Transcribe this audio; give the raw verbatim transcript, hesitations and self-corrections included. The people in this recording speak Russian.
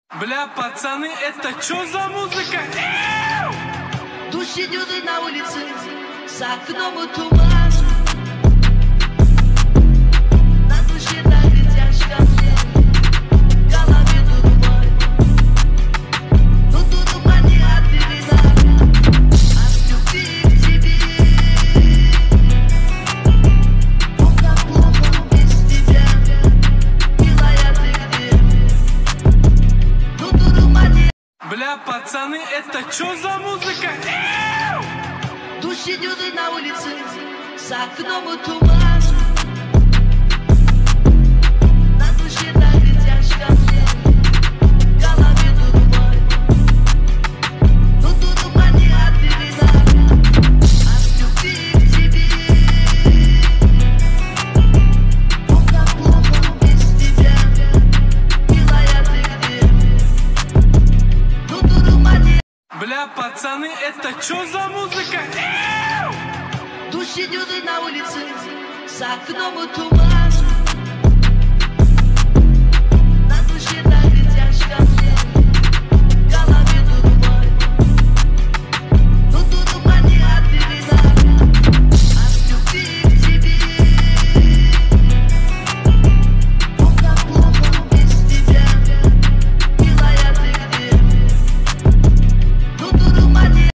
Бля, пацаны, это чё за музыка? Дождь идет на улице, за окном и туман. На душе так и тяжко мне, в голове туман. Но тут понятно вина от любви к тебе. Ох, как плохо без тебя, милая, ты где? Но тут понятно. Бля, пацаны, это чё за музыка? Дождь идет на улице, за окном и туман. На душе так и тяжко мне, в голове туман. Но тут понятно вина от любви к тебе. Ох, как плохо без тебя, милая, ты где? Но тут понятно. Бля, пацаны, это чё за музыка? Дождь идет на улице, за окном и туман.